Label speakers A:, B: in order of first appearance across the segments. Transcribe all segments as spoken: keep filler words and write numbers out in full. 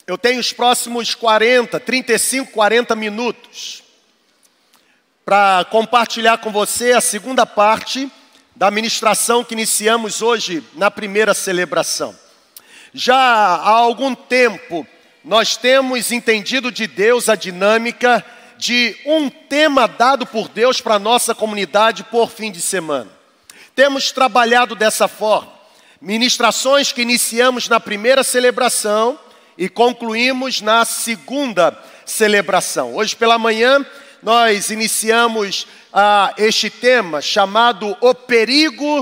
A: Eu tenho os próximos quarenta, trinta e cinco, quarenta minutos para compartilhar com você a segunda parte da ministração que iniciamos hoje na primeira celebração. Já há algum tempo nós temos entendido de Deus a dinâmica de um tema dado por Deus para a nossa comunidade por fim de semana. Temos trabalhado dessa forma, ministrações que iniciamos na primeira celebração e concluímos na segunda celebração. Hoje pela manhã nós iniciamos ah, este tema chamado O Perigo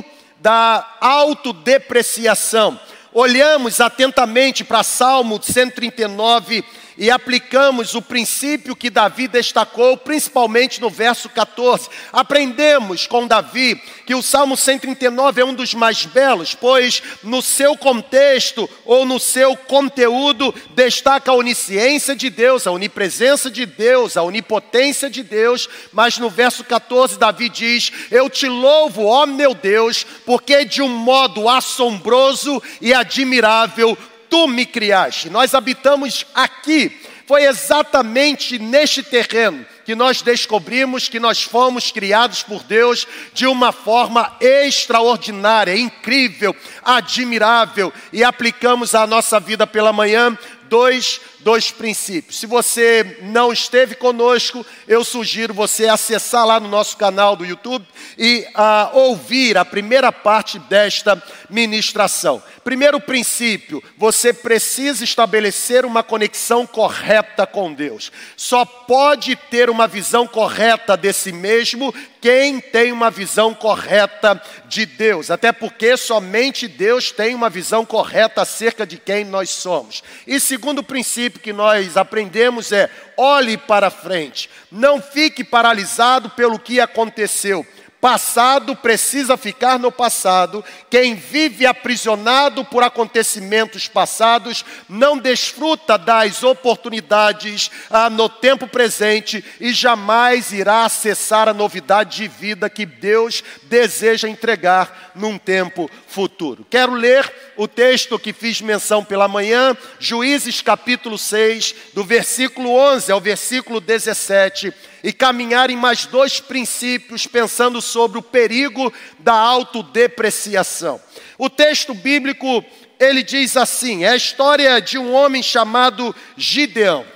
A: da Autodepreciação. Olhamos atentamente para Salmo cento e trinta e nove e aplicamos o princípio que Davi destacou, principalmente no verso quatorze. Aprendemos com Davi que o Salmo cento e trinta e nove é um dos mais belos, pois no seu contexto ou no seu conteúdo destaca a onisciência de Deus, a onipresença de Deus, a onipotência de Deus. Mas no verso quatorze Davi diz: eu te louvo, ó meu Deus, porque de um modo assombroso e admirável tu me criaste. Nós habitamos aqui. Foi exatamente neste terreno que nós descobrimos que nós fomos criados por Deus de uma forma extraordinária, incrível, admirável. E aplicamos à nossa vida pela manhã dois, dois princípios. Se você não esteve conosco, eu sugiro você acessar lá no nosso canal do YouTube e uh, ouvir a primeira parte desta ministração. Primeiro princípio, você precisa estabelecer uma conexão correta com Deus. Só pode ter uma visão correta de si mesmo quem tem uma visão correta de Deus. Até porque somente Deus tem uma visão correta acerca de quem nós somos. E segundo princípio que nós aprendemos é: olhe para frente. Não fique paralisado pelo que aconteceu. Passado precisa ficar no passado. Quem vive aprisionado por acontecimentos passados não desfruta das oportunidades ah, no tempo presente e jamais irá acessar a novidade de vida que Deus deseja entregar num tempo futuro. Quero ler o texto que fiz menção pela manhã, Juízes capítulo seis, do versículo onze ao versículo dezessete, e caminhar em mais dois princípios pensando sobre o perigo da autodepreciação. O texto bíblico, ele diz assim, é a história de um homem chamado Gideão.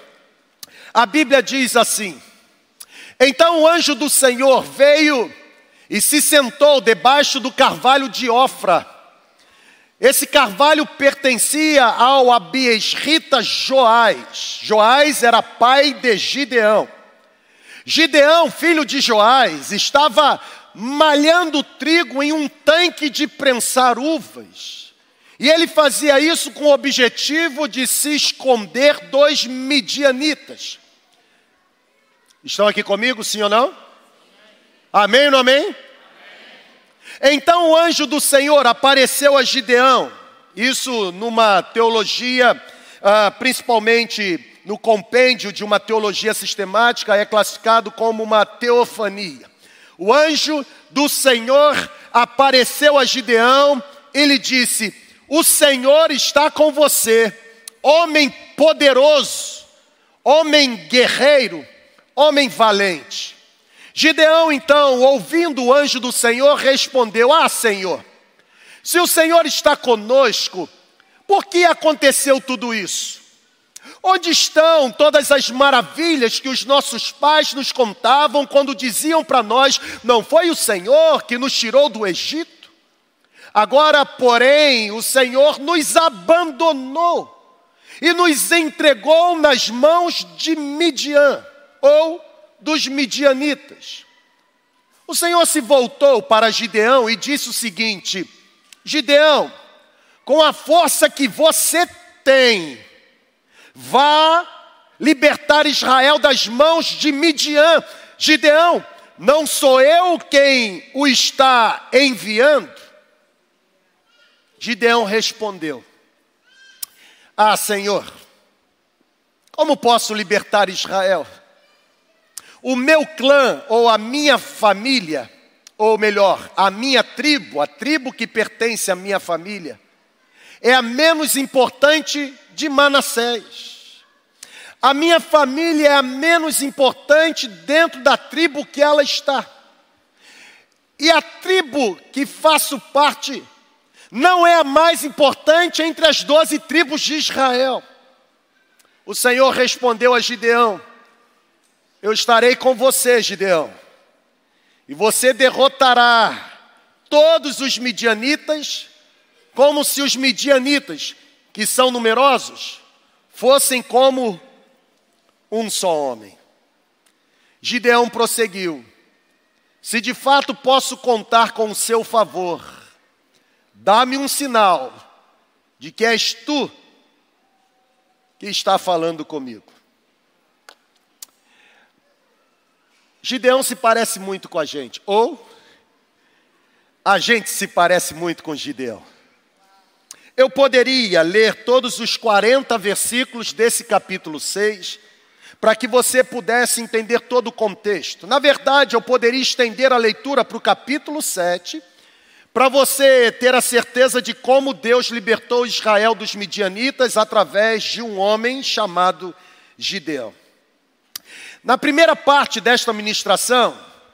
A: A Bíblia diz assim: então o anjo do Senhor veio e se sentou debaixo do carvalho de Ofra. Esse carvalho pertencia ao abiesrita Joás. Joás era pai de Gideão. Gideão, filho de Joás, estava malhando trigo em um tanque de prensar uvas. E ele fazia isso com o objetivo de se esconder dos midianitas. Estão aqui comigo, sim ou não? Amém ou não amém? Amém? Então o anjo do Senhor apareceu a Gideão. Isso numa teologia, ah, principalmente no compêndio de uma teologia sistemática, é classificado como uma teofania. O anjo do Senhor apareceu a Gideão e lhe disse: o Senhor está com você, homem poderoso, homem guerreiro, homem valente. Gideão, então, ouvindo o anjo do Senhor, respondeu: ah, Senhor, se o Senhor está conosco, por que aconteceu tudo isso? Onde estão todas as maravilhas que os nossos pais nos contavam quando diziam para nós: não foi o Senhor que nos tirou do Egito? Agora, porém, o Senhor nos abandonou e nos entregou nas mãos de Midian, ou dos midianitas. O Senhor se voltou para Gideão e disse o seguinte: Gideão, com a força que você tem, vá libertar Israel das mãos de Midian. Gideão, não sou eu quem o está enviando? Gideão respondeu: ah, Senhor, como posso libertar Israel? O meu clã ou a minha família, ou melhor, a minha tribo, a tribo que pertence à minha família, é a menos importante de Manassés. A minha família é a menos importante dentro da tribo que ela está. E a tribo que faço parte não é a mais importante entre as doze tribos de Israel. O Senhor respondeu a Gideão: eu estarei com você, Gideão, e você derrotará todos os midianitas, como se os midianitas, que são numerosos, fossem como um só homem. Gideão prosseguiu: se de fato posso contar com o seu favor, dá-me um sinal de que és tu que está falando comigo. Gideão se parece muito com a gente, ou a gente se parece muito com Gideão. Eu poderia ler todos os quarenta versículos desse capítulo seis, para que você pudesse entender todo o contexto. Na verdade, eu poderia estender a leitura para o capítulo sete, para você ter a certeza de como Deus libertou Israel dos midianitas através de um homem chamado Gideão. Na primeira parte desta ministração,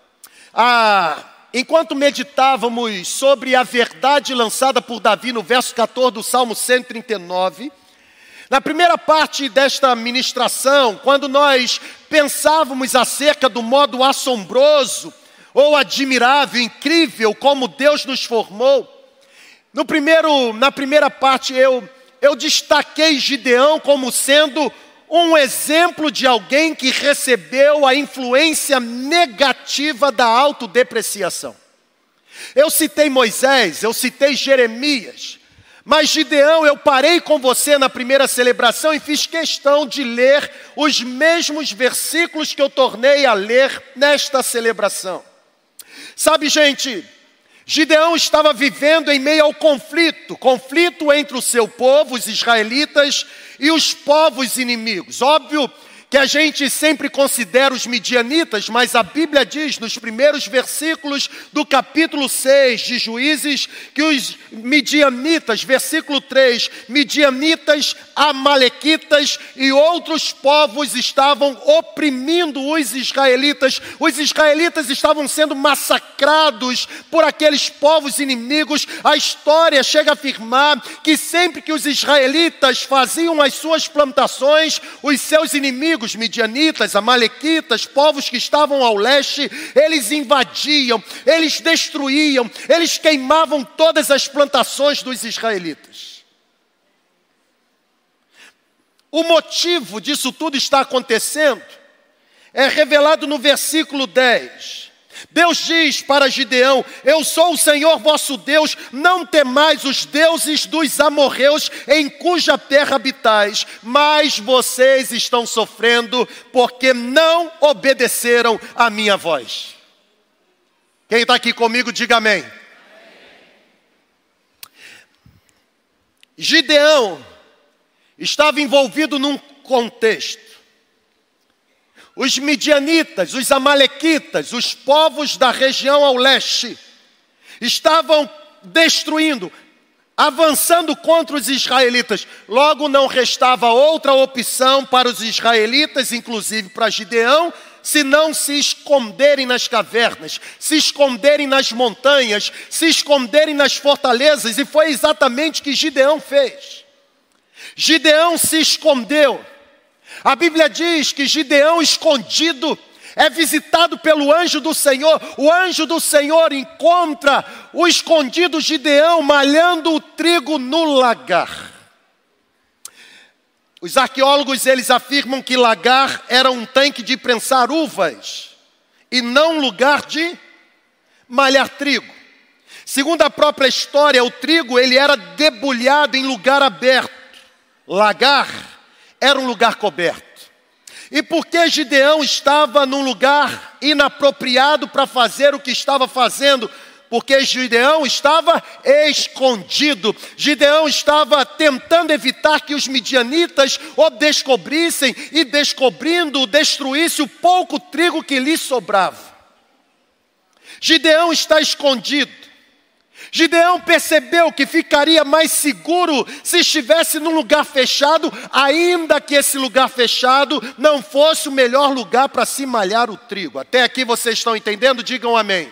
A: a, enquanto meditávamos sobre a verdade lançada por Davi no verso quatorze do Salmo cento e trinta e nove, na primeira parte desta ministração, quando nós pensávamos acerca do modo assombroso, ou admirável, incrível, como Deus nos formou, no primeiro, na primeira parte eu, eu destaquei Gideão como sendo um exemplo de alguém que recebeu a influência negativa da autodepreciação. Eu citei Moisés, eu citei Jeremias, mas Gideão, eu parei com você na primeira celebração e fiz questão de ler os mesmos versículos que eu tornei a ler nesta celebração. Sabe, gente, Gideão estava vivendo em meio ao conflito, conflito entre o seu povo, os israelitas, e os povos inimigos. Óbvio que a gente sempre considera os midianitas, mas a Bíblia diz nos primeiros versículos do capítulo seis de Juízes, que os midianitas, versículo três, midianitas, amalequitas e outros povos estavam oprimindo os israelitas. Os israelitas estavam sendo massacrados por aqueles povos inimigos. A história chega a afirmar que sempre que os israelitas faziam as suas plantações, os seus inimigos, midianitas, amalequitas, povos que estavam ao leste, eles invadiam, eles destruíam, eles queimavam todas as plantações dos israelitas. O motivo disso tudo está acontecendo é revelado no versículo dez. Deus diz para Gideão: eu sou o Senhor vosso Deus, não temais os deuses dos amorreus em cuja terra habitais, mas vocês estão sofrendo porque não obedeceram à minha voz. Quem está aqui comigo, diga amém. Amém. Gideão estava envolvido num contexto. Os midianitas, os amalequitas, os povos da região ao leste, estavam destruindo, avançando contra os israelitas. Logo não restava outra opção para os israelitas, inclusive para Gideão, senão se esconderem nas cavernas, se esconderem nas montanhas, se esconderem nas fortalezas. E foi exatamente o que Gideão fez. Gideão se escondeu. A Bíblia diz que Gideão, escondido, é visitado pelo anjo do Senhor. O anjo do Senhor encontra o escondido Gideão malhando o trigo no lagar. Os arqueólogos, eles afirmam que lagar era um tanque de prensar uvas e não um lugar de malhar trigo. Segundo a própria história, o trigo ele era debulhado em lugar aberto. Lagar era um lugar coberto. E porque Gideão estava num lugar inapropriado para fazer o que estava fazendo? Porque Gideão estava escondido. Gideão estava tentando evitar que os midianitas o descobrissem e, descobrindo, destruísse o pouco trigo que lhe sobrava. Gideão está escondido. Gideão percebeu que ficaria mais seguro se estivesse num lugar fechado, ainda que esse lugar fechado não fosse o melhor lugar para se malhar o trigo. Até aqui vocês estão entendendo? Digam amém.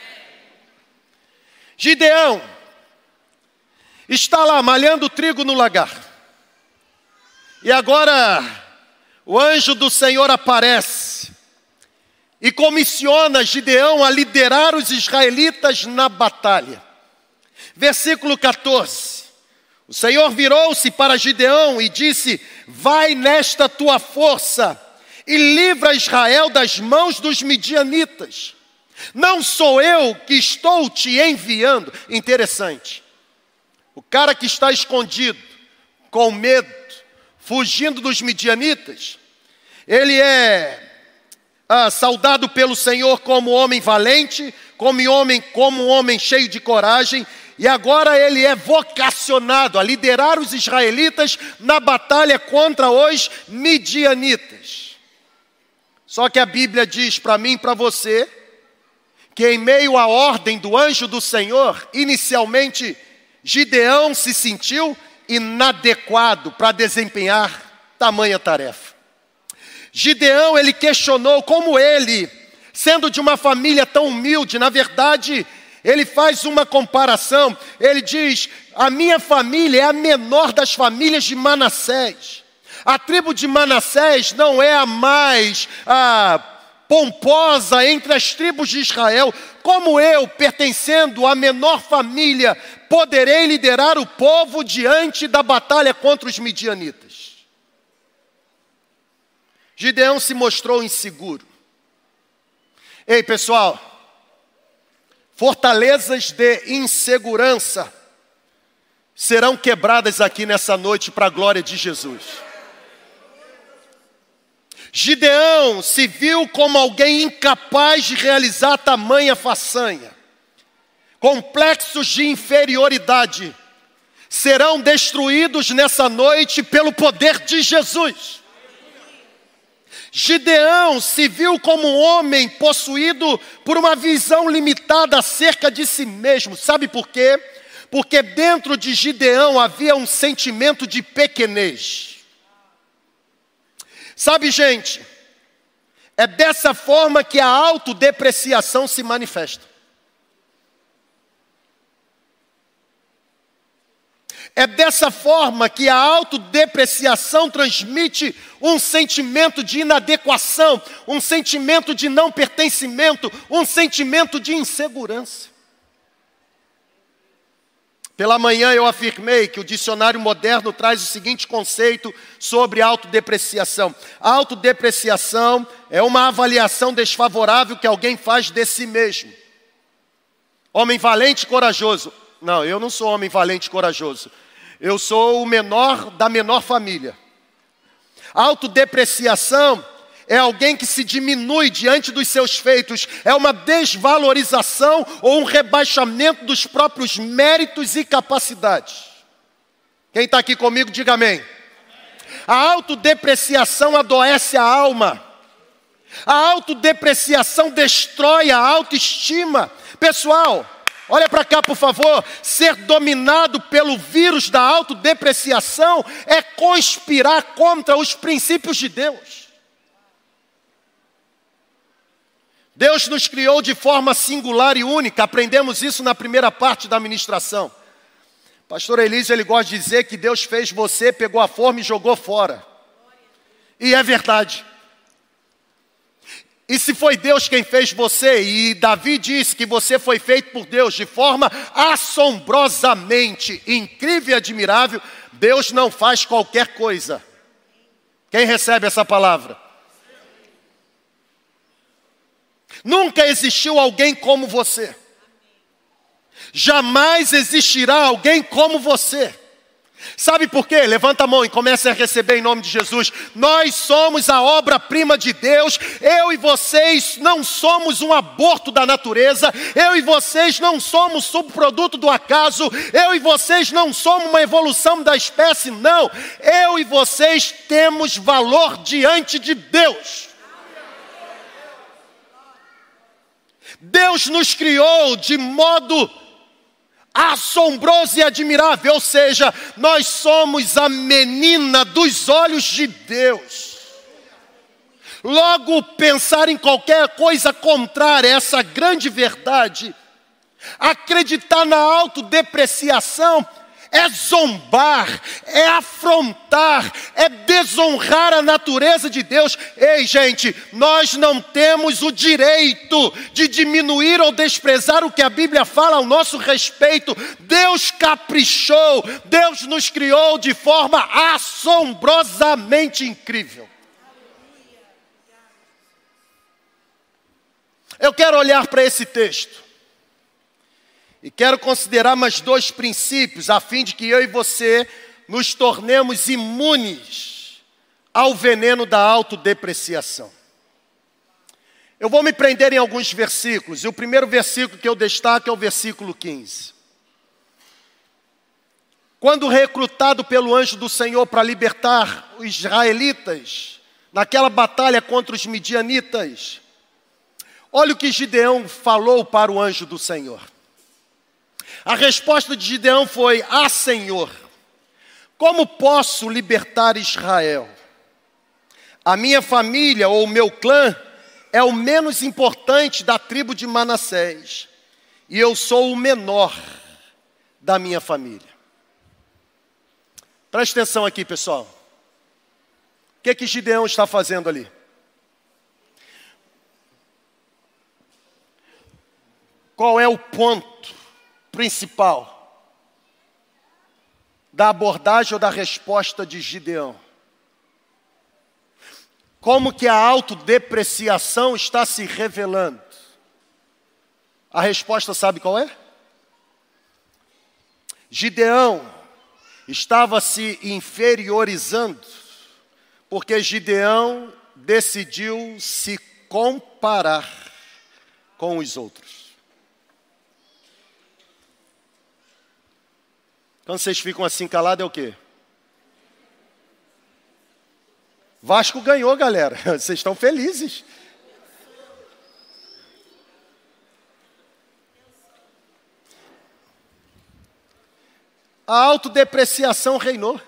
A: Gideão está lá malhando o trigo no lagar. E agora o anjo do Senhor aparece e comissiona Gideão a liderar os israelitas na batalha. Versículo quatorze. O Senhor virou-se para Gideão e disse: vai nesta tua força e livra Israel das mãos dos midianitas. Não sou eu que estou te enviando. Interessante. O cara que está escondido, com medo, fugindo dos midianitas, ele é ah, saudado pelo Senhor como homem valente, como homem, como um homem cheio de coragem, e agora ele é vocacionado a liderar os israelitas na batalha contra os midianitas. Só que a Bíblia diz para mim e para você, que em meio à ordem do anjo do Senhor, inicialmente Gideão se sentiu inadequado para desempenhar tamanha tarefa. Gideão, ele questionou como ele, sendo de uma família tão humilde, na verdade, ele faz uma comparação, ele diz: a minha família é a menor das famílias de Manassés. A tribo de Manassés não é a mais a, pomposa entre as tribos de Israel. Como eu, pertencendo à menor família, poderei liderar o povo diante da batalha contra os midianitas? Gideão se mostrou inseguro. Ei, pessoal, fortalezas de insegurança serão quebradas aqui nessa noite para a glória de Jesus. Gideão se viu como alguém incapaz de realizar tamanha façanha. Complexos de inferioridade serão destruídos nessa noite pelo poder de Jesus. Gideão se viu como um homem possuído por uma visão limitada acerca de si mesmo. Sabe por quê? Porque dentro de Gideão havia um sentimento de pequenez. Sabe, gente, é dessa forma que a autodepreciação se manifesta. É dessa forma que a autodepreciação transmite um sentimento de inadequação, um sentimento de não pertencimento, um sentimento de insegurança. Pela manhã eu afirmei que o dicionário moderno traz o seguinte conceito sobre autodepreciação. A autodepreciação é uma avaliação desfavorável que alguém faz de si mesmo. Homem valente e corajoso. Não, eu não sou homem valente e corajoso. Eu sou o menor da menor família. Autodepreciação é alguém que se diminui diante dos seus feitos. É uma desvalorização ou um rebaixamento dos próprios méritos e capacidades. Quem está aqui comigo, diga amém. A autodepreciação adoece a alma. A autodepreciação destrói a autoestima. Pessoal, olha para cá, por favor. Ser dominado pelo vírus da autodepreciação é conspirar contra os princípios de Deus. Deus nos criou de forma singular e única. Aprendemos isso na primeira parte da ministração. Pastor Elísio, ele gosta de dizer que Deus fez você, pegou a forma e jogou fora. E é verdade. E se foi Deus quem fez você, e Davi disse que você foi feito por Deus de forma assombrosamente incrível e admirável, Deus não faz qualquer coisa. Quem recebe essa palavra? Nunca existiu alguém como você. Jamais existirá alguém como você. Sabe por quê? Levanta a mão e comece a receber em nome de Jesus. Nós somos a obra-prima de Deus. Eu e vocês não somos um aborto da natureza. Eu e vocês não somos subproduto do acaso. Eu e vocês não somos uma evolução da espécie, não. Eu e vocês temos valor diante de Deus. Deus nos criou de modo assombroso e admirável. Ou seja, nós somos a menina dos olhos de Deus. Logo, pensar em qualquer coisa contrária a essa grande verdade, acreditar na autodepreciação, é zombar, é afrontar, é desonrar a natureza de Deus. Ei, gente, nós não temos o direito de diminuir ou desprezar o que a Bíblia fala ao nosso respeito. Deus caprichou, Deus nos criou de forma assombrosamente incrível. Eu quero olhar para esse texto e quero considerar mais dois princípios, a fim de que eu e você nos tornemos imunes ao veneno da autodepreciação. Eu vou me prender em alguns versículos, e o primeiro versículo que eu destaco é o versículo quinze. Quando recrutado pelo anjo do Senhor para libertar os israelitas naquela batalha contra os midianitas, olha o que Gideão falou para o anjo do Senhor. A resposta de Gideão foi: ah, Senhor, como posso libertar Israel? A minha família ou o meu clã é o menos importante da tribo de Manassés, e eu sou o menor da minha família. Presta atenção aqui, pessoal. O que é que Gideão está fazendo ali? Qual é o ponto principal da abordagem ou da resposta de Gideão? Como que a autodepreciação está se revelando? A resposta sabe qual é? Gideão estava se inferiorizando porque Gideão decidiu se comparar com os outros. Quando vocês ficam assim calados, é o quê? Vasco ganhou, galera. Vocês estão felizes. A autodepreciação reinou.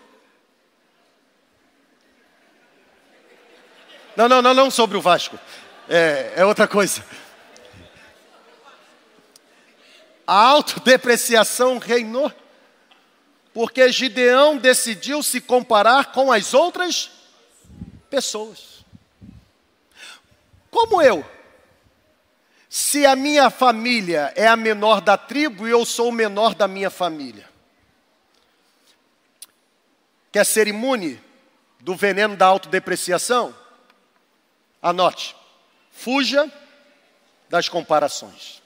A: Não, não, não, não sobre o Vasco. É, é outra coisa. A autodepreciação reinou. Porque Gideão decidiu se comparar com as outras pessoas. Como eu? Se a minha família é a menor da tribo e eu sou o menor da minha família. Quer ser imune do veneno da autodepreciação? Anote. Fuja das comparações.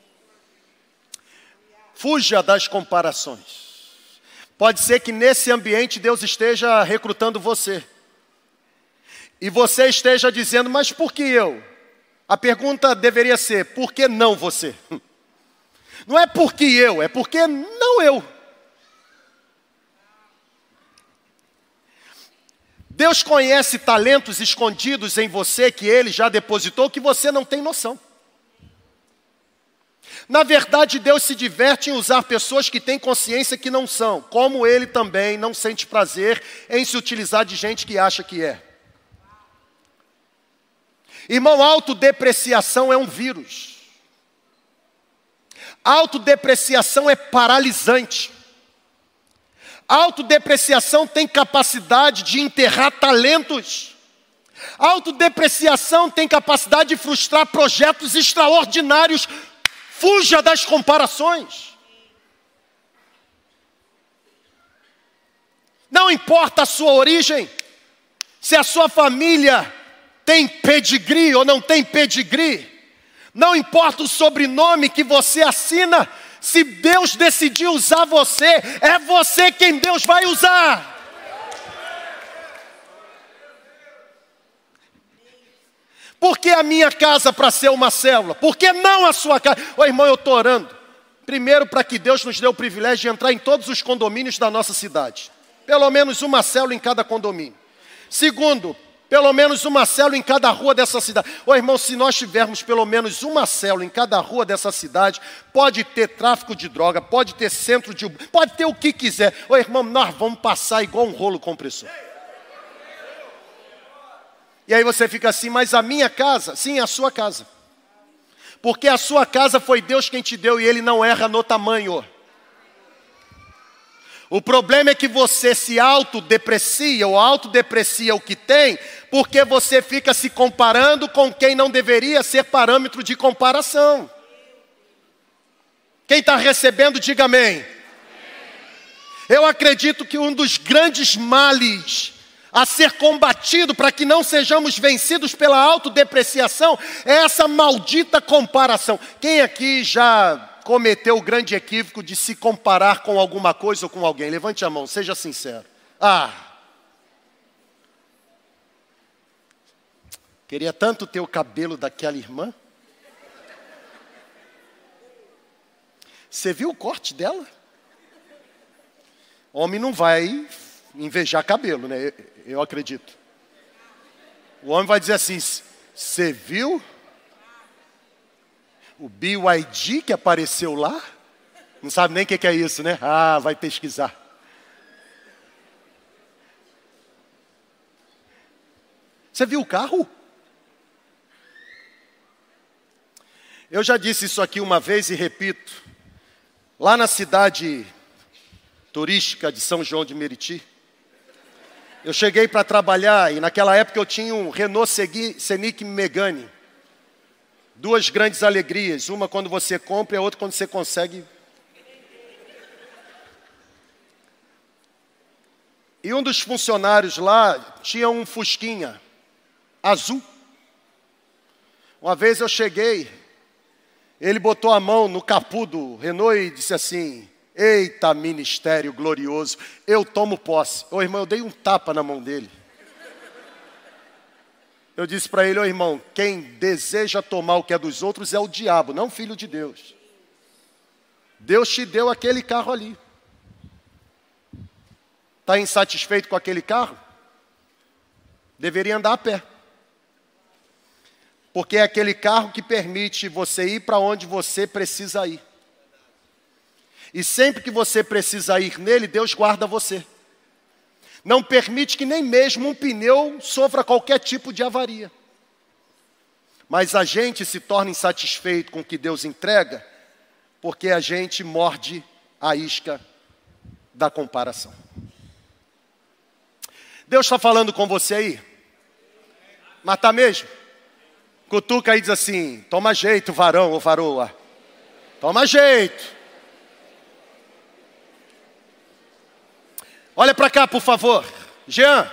A: Fuja das comparações. Pode ser que nesse ambiente Deus esteja recrutando você. E você esteja dizendo: mas por que eu? A pergunta deveria ser: por que não você? Não é por que eu, é por que não eu. Deus conhece talentos escondidos em você que Ele já depositou, que você não tem noção. Na verdade, Deus se diverte em usar pessoas que têm consciência que não são, como Ele também não sente prazer em se utilizar de gente que acha que é. Irmão, autodepreciação é um vírus. Autodepreciação é paralisante. Autodepreciação tem capacidade de enterrar talentos. Autodepreciação tem capacidade de frustrar projetos extraordinários. Fuja das comparações. Não importa a sua origem, se a sua família tem pedigree ou não tem pedigree, não importa o sobrenome que você assina, se Deus decidir usar você, é você quem Deus vai usar. Por que a minha casa para ser uma célula? Por que não a sua casa? Ô irmão, eu estou orando. Primeiro, para que Deus nos dê o privilégio de entrar em todos os condomínios da nossa cidade. Pelo menos uma célula em cada condomínio. Segundo, pelo menos uma célula em cada rua dessa cidade. Ô irmão, se nós tivermos pelo menos uma célula em cada rua dessa cidade, pode ter tráfico de droga, pode ter centro de... pode ter o que quiser. Ô irmão, nós vamos passar igual um rolo compressor. E aí você fica assim, mas a minha casa? Sim, a sua casa. Porque a sua casa foi Deus quem te deu e Ele não erra no tamanho. O problema é que você se autodeprecia ou autodeprecia o que tem, porque você fica se comparando com quem não deveria ser parâmetro de comparação. Quem está recebendo, diga amém. Eu acredito que um dos grandes males a ser combatido para que não sejamos vencidos pela autodepreciação é essa maldita comparação. Quem aqui já cometeu o grande equívoco de se comparar com alguma coisa ou com alguém? Levante a mão, seja sincero. Ah, queria tanto ter o cabelo daquela irmã. Você viu o corte dela? Homem não vai invejar cabelo, né? Eu, eu acredito. O homem vai dizer assim, você viu o B Y D que apareceu lá? Não sabe nem o que, que é isso, né? Ah, vai pesquisar. Você viu o carro? Eu já disse isso aqui uma vez e repito. Lá na cidade turística de São João de Meriti, eu cheguei para trabalhar e naquela época eu tinha um Renault Scenic Megane. Duas grandes alegrias, uma quando você compra e a outra quando você consegue. E um dos funcionários lá tinha um Fusquinha azul. Uma vez eu cheguei, ele botou a mão no capô do Renault e disse assim, eita ministério glorioso, eu tomo posse. Ô irmão, eu dei um tapa na mão dele. Eu disse para ele, ô irmão, quem deseja tomar o que é dos outros é o diabo, não o filho de Deus. Deus te deu aquele carro ali. Está insatisfeito com aquele carro? Deveria andar a pé. Porque é aquele carro que permite você ir para onde você precisa ir. E sempre que você precisa ir nele, Deus guarda você. Não permite que nem mesmo um pneu sofra qualquer tipo de avaria. Mas a gente se torna insatisfeito com o que Deus entrega, porque a gente morde a isca da comparação. Deus está falando com você aí? Mas está mesmo? Cutuca aí e diz assim, toma jeito, varão ou varoa. Toma jeito. Olha para cá, por favor. Jean.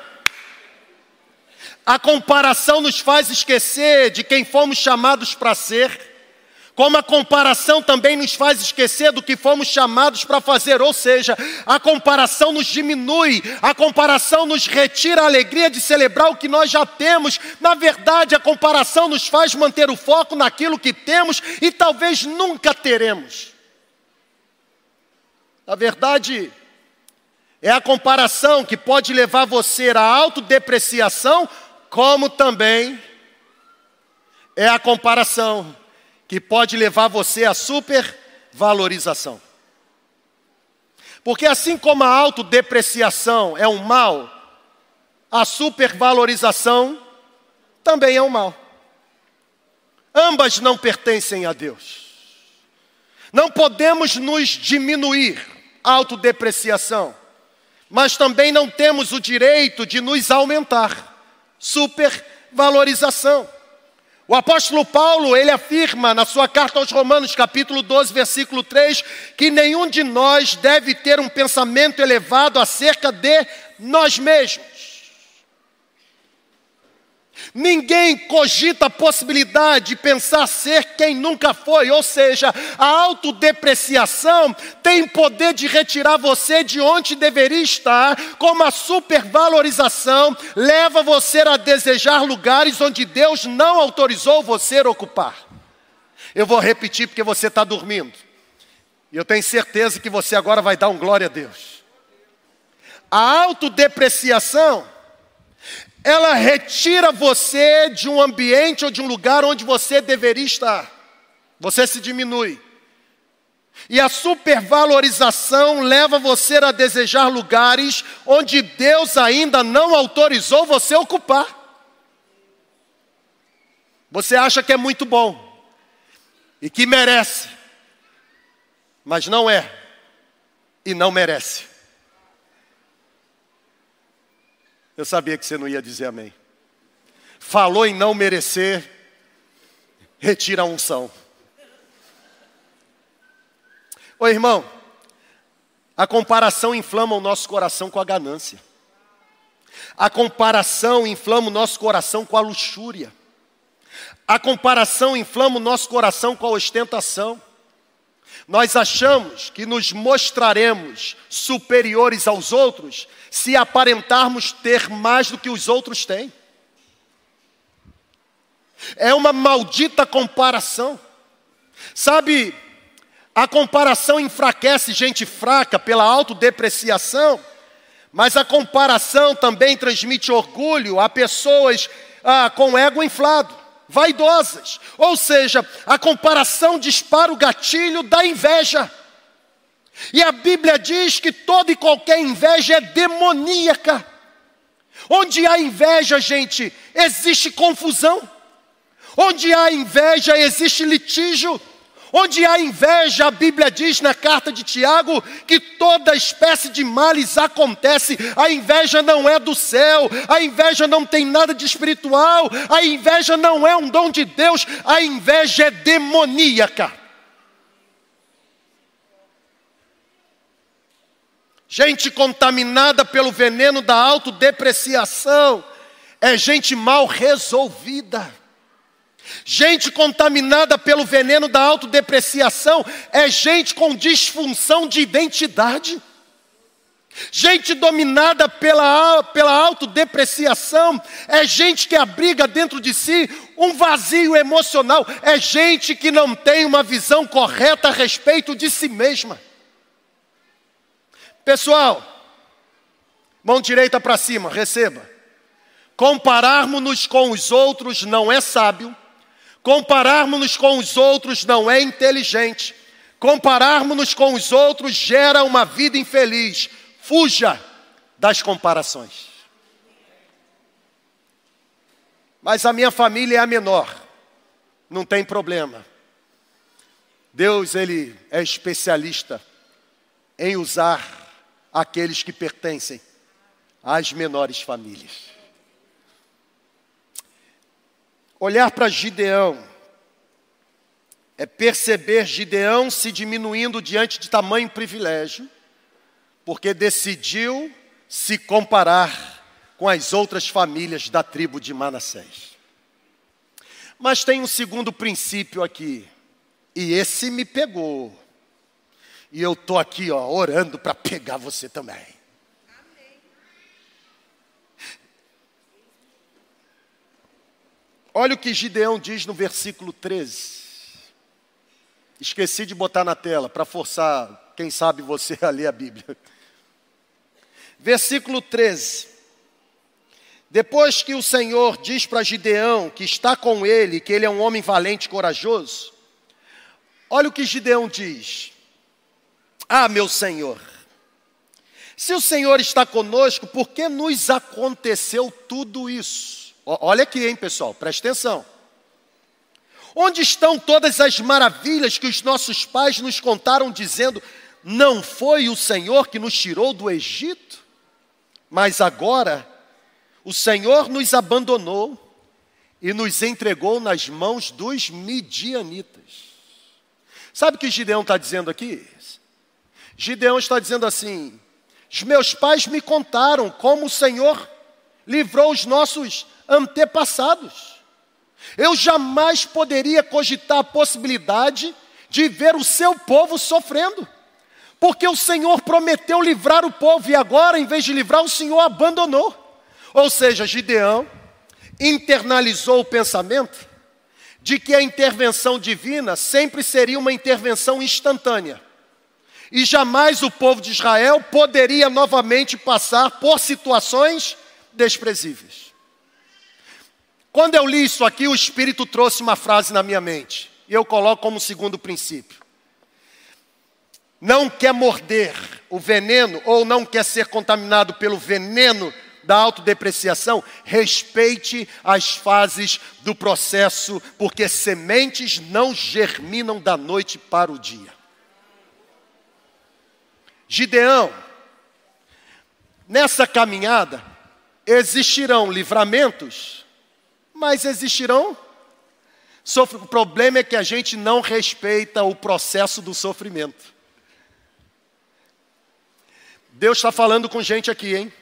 A: A comparação nos faz esquecer de quem fomos chamados para ser, como a comparação também nos faz esquecer do que fomos chamados para fazer. Ou seja, a comparação nos diminui, a comparação nos retira a alegria de celebrar o que nós já temos. Na verdade, a comparação nos faz manter o foco naquilo que temos e talvez nunca teremos. Na verdade, é a comparação que pode levar você à autodepreciação, como também é a comparação que pode levar você à supervalorização. Porque assim como a autodepreciação é um mal, a supervalorização também é um mal. Ambas não pertencem a Deus. Não podemos nos diminuir, autodepreciação, mas também não temos o direito de nos aumentar, supervalorização. O apóstolo Paulo, ele afirma na sua carta aos Romanos, capítulo doze, versículo três, que nenhum de nós deve ter um pensamento elevado acerca de nós mesmos. Ninguém cogita a possibilidade de pensar ser quem nunca foi, ou seja, a autodepreciação tem poder de retirar você de onde deveria estar, como a supervalorização leva você a desejar lugares onde Deus não autorizou você a ocupar. Eu vou repetir porque você está dormindo, e eu tenho certeza que você agora vai dar um glória a Deus. A autodepreciação ela retira você de um ambiente ou de um lugar onde você deveria estar. Você se diminui. E a supervalorização leva você a desejar lugares onde Deus ainda não autorizou você a ocupar. Você acha que é muito bom e que merece, mas não é e não merece. Eu sabia que você não ia dizer amém. Falou em não merecer, retira a unção. Ô irmão, a comparação inflama o nosso coração com a ganância. A comparação inflama o nosso coração com a luxúria. A comparação inflama o nosso coração com a ostentação. Nós achamos que nos mostraremos superiores aos outros se aparentarmos ter mais do que os outros têm. É uma maldita comparação. Sabe, a comparação enfraquece gente fraca pela autodepreciação, mas a comparação também transmite orgulho a pessoas ah, com ego inflado, vaidosas. Ou seja, a comparação dispara o gatilho da inveja. E a Bíblia diz que toda e qualquer inveja é demoníaca. Onde há inveja, gente, existe confusão. Onde há inveja, existe litígio. Onde há inveja, a Bíblia diz na carta de Tiago que toda espécie de males acontece. A inveja não é do céu, a inveja não tem nada de espiritual, a inveja não é um dom de Deus, a inveja é demoníaca. Gente contaminada pelo veneno da autodepreciação é gente mal resolvida. Gente contaminada pelo veneno da autodepreciação é gente com disfunção de identidade. Gente dominada pela, pela autodepreciação é gente que abriga dentro de si um vazio emocional. É gente que não tem uma visão correta a respeito de si mesma. Pessoal, mão direita para cima, receba. Compararmos-nos com os outros não é sábio. Compararmos-nos com os outros não é inteligente. Compararmos-nos com os outros gera uma vida infeliz. Fuja das comparações. Mas a minha família é a menor. Não tem problema. Deus, Ele é especialista em usar aqueles que pertencem às menores famílias. Olhar para Gideão é perceber Gideão se diminuindo diante de tamanho privilégio, porque decidiu se comparar com as outras famílias da tribo de Manassés. Mas tem um segundo princípio aqui, e esse me pegou. E eu estou aqui, ó, orando para pegar você também. Amém. Olha o que Gideão diz no versículo treze. Esqueci de botar na tela, para forçar, quem sabe, você a ler a Bíblia. Versículo treze. Depois que o Senhor diz para Gideão que está com ele, que ele é um homem valente e corajoso, olha o que Gideão diz. Ah, meu Senhor, se o Senhor está conosco, por que nos aconteceu tudo isso? Olha aqui, hein, pessoal, presta atenção. Onde estão todas as maravilhas que os nossos pais nos contaram dizendo, não foi o Senhor que nos tirou do Egito? Mas agora, o Senhor nos abandonou e nos entregou nas mãos dos midianitas. Sabe o que Gideão está dizendo aqui? Gideão está dizendo assim, os meus pais me contaram como o Senhor livrou os nossos antepassados. Eu jamais poderia cogitar a possibilidade de ver o seu povo sofrendo. Porque o Senhor prometeu livrar o povo e agora, em vez de livrar, o Senhor abandonou. Ou seja, Gideão internalizou o pensamento de que a intervenção divina sempre seria uma intervenção instantânea. E jamais o povo de Israel poderia novamente passar por situações desprezíveis. Quando eu li isso aqui, o Espírito trouxe uma frase na minha mente. E eu coloco como segundo princípio. Não quer morder o veneno ou não quer ser contaminado pelo veneno da autodepreciação, respeite as fases do processo, porque sementes não germinam da noite para o dia. Gideão, nessa caminhada, existirão livramentos, mas existirão sofrimentos. O problema é que a gente não respeita o processo do sofrimento. Deus está falando com gente aqui, hein?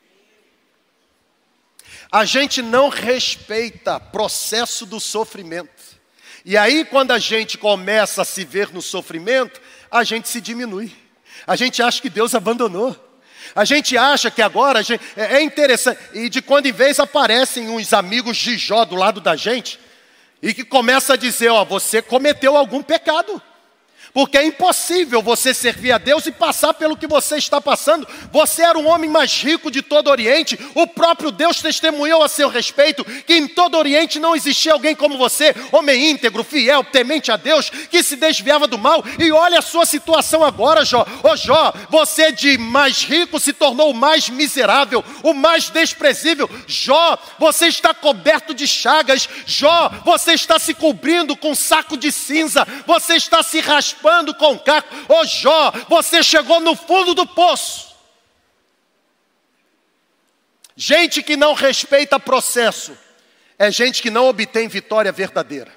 A: A gente não respeita o processo do sofrimento. E aí, quando a gente começa a se ver no sofrimento, a gente se diminui. A gente acha que Deus abandonou. A gente acha que agora, a gente, é interessante, e de quando em vez aparecem uns amigos de Jó do lado da gente, e que começa a dizer, ó, você cometeu algum pecado. Porque é impossível você servir a Deus e passar pelo que você está passando. Você era o homem mais rico de todo o Oriente. O próprio Deus testemunhou a seu respeito que em todo o Oriente não existia alguém como você, homem íntegro, fiel, temente a Deus, que se desviava do mal. E olha a sua situação agora, Jó. Ô Jó, você de mais rico se tornou o mais miserável, o mais desprezível. Jó, você está coberto de chagas. Jó, você está se cobrindo com saco de cinza. Você está se raspando com caco. Ô Jó, você chegou no fundo do poço. Gente que não respeita processo é gente que não obtém vitória verdadeira.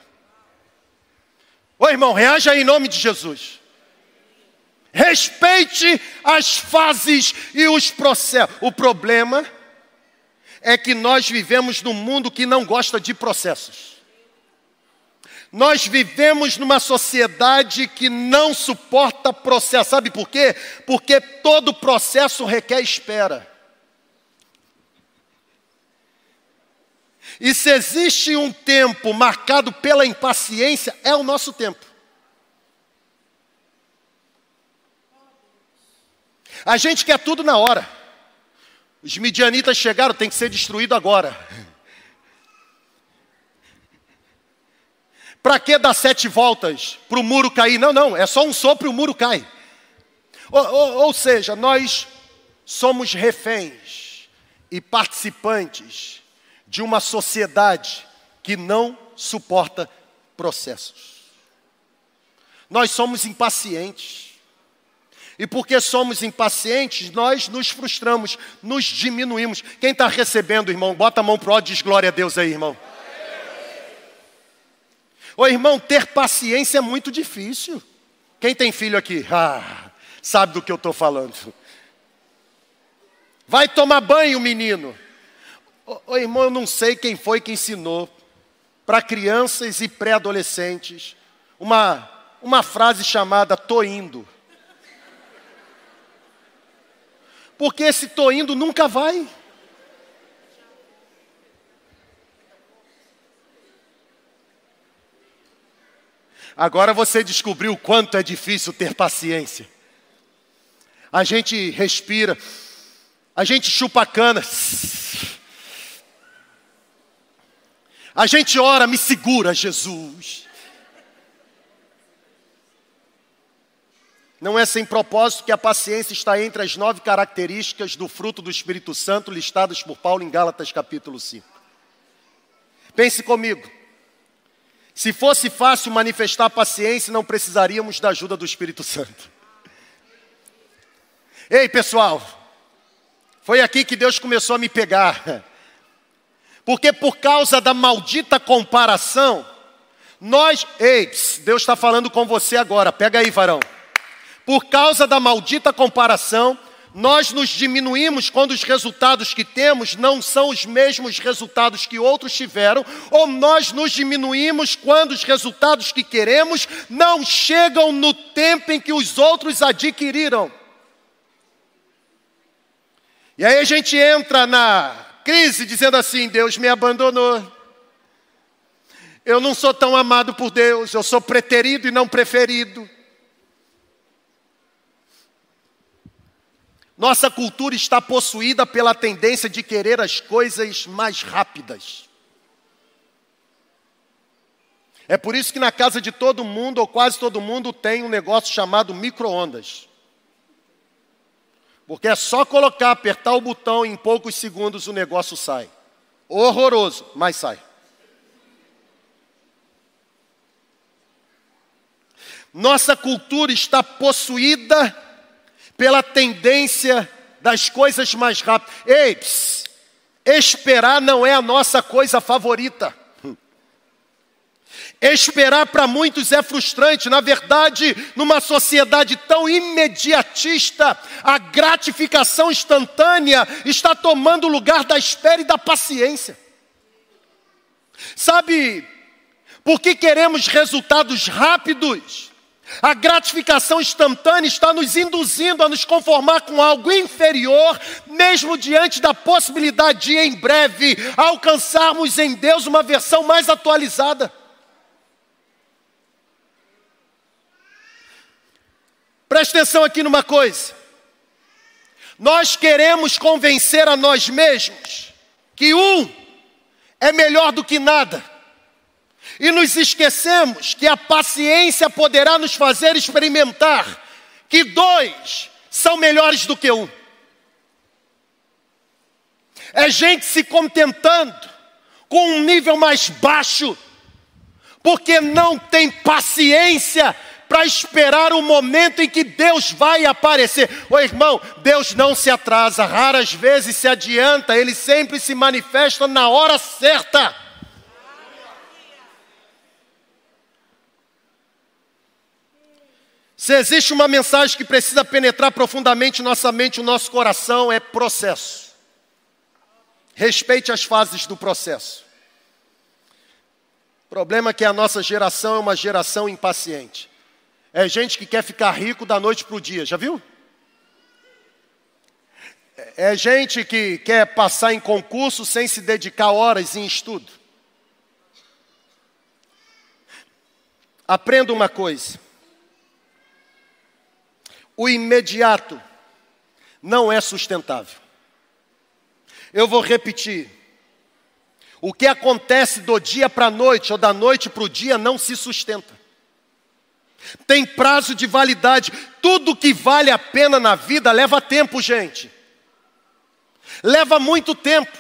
A: Ô irmão, reaja aí em nome de Jesus. Respeite as fases e os processos. O problema é que nós vivemos num mundo que não gosta de processos. Nós vivemos numa sociedade que não suporta processo. Sabe por quê? Porque todo processo requer espera. E se existe um tempo marcado pela impaciência, é o nosso tempo. A gente quer tudo na hora. Os midianitas chegaram, tem que ser destruído agora. Para que dar sete voltas para o muro cair? Não, não, é só um sopro e o muro cai. Ou, ou, ou seja, nós somos reféns e participantes de uma sociedade que não suporta processos. Nós somos impacientes. E porque somos impacientes, nós nos frustramos, nos diminuímos. Quem está recebendo, irmão? Bota a mão pro alto e diz glória a Deus aí, irmão. Ô irmão, ter paciência é muito difícil. Quem tem filho aqui? Ah, sabe do que eu estou falando. Vai tomar banho, menino. Ô, ô irmão, eu não sei quem foi que ensinou para crianças e pré-adolescentes uma, uma frase chamada tô indo. Porque esse tô indo nunca vai. Agora você descobriu o quanto é difícil ter paciência. A gente respira, a gente chupa a cana, a gente ora, me segura, Jesus. Não é sem propósito que a paciência está entre as nove características do fruto do Espírito Santo listadas por Paulo em Gálatas capítulo cinco. Pense comigo. Se fosse fácil manifestar paciência, não precisaríamos da ajuda do Espírito Santo. Ei, pessoal, foi aqui que Deus começou a me pegar. Porque por causa da maldita comparação, nós... Ei, Deus está falando com você agora, pega aí, varão. Por causa da maldita comparação, nós nos diminuímos quando os resultados que temos não são os mesmos resultados que outros tiveram, ou nós nos diminuímos quando os resultados que queremos não chegam no tempo em que os outros adquiriram. E aí a gente entra na crise dizendo assim, Deus me abandonou. Eu não sou tão amado por Deus, eu sou preterido e não preferido. Nossa cultura está possuída pela tendência de querer as coisas mais rápidas. É por isso que na casa de todo mundo, ou quase todo mundo, tem um negócio chamado micro-ondas. Porque é só colocar, apertar o botão e em poucos segundos o negócio sai. Horroroso, mas sai. Nossa cultura está possuída pela tendência das coisas mais rápidas. Ei, pss, esperar não é a nossa coisa favorita. Esperar para muitos é frustrante. Na verdade, numa sociedade tão imediatista, a gratificação instantânea está tomando o lugar da espera e da paciência. Sabe por que queremos resultados rápidos? A gratificação instantânea está nos induzindo a nos conformar com algo inferior, mesmo diante da possibilidade de, em breve, alcançarmos em Deus uma versão mais atualizada. Preste atenção aqui numa coisa. Nós queremos convencer a nós mesmos que um é melhor do que nada. E nos esquecemos que a paciência poderá nos fazer experimentar que dois são melhores do que um. É gente se contentando com um nível mais baixo, porque não tem paciência para esperar o momento em que Deus vai aparecer. Ô irmão, Deus não se atrasa, raras vezes se adianta, Ele sempre se manifesta na hora certa. Se existe uma mensagem que precisa penetrar profundamente nossa mente, o nosso coração, é processo. Respeite as fases do processo. O problema é que a nossa geração é uma geração impaciente. É gente que quer ficar rico da noite para o dia, já viu? É gente que quer passar em concurso sem se dedicar horas em estudo. Aprenda uma coisa. O imediato não é sustentável. Eu vou repetir. O que acontece do dia para a noite ou da noite para o dia não se sustenta. Tem prazo de validade. Tudo que vale a pena na vida leva tempo, gente. Leva muito tempo.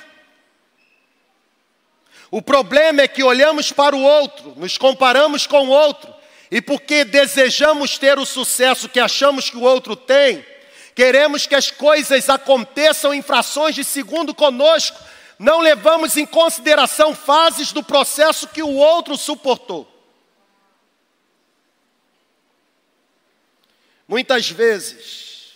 A: O problema é que olhamos para o outro, nos comparamos com o outro, e porque desejamos ter o sucesso que achamos que o outro tem, queremos que as coisas aconteçam em frações de segundo conosco, não levamos em consideração fases do processo que o outro suportou. Muitas vezes,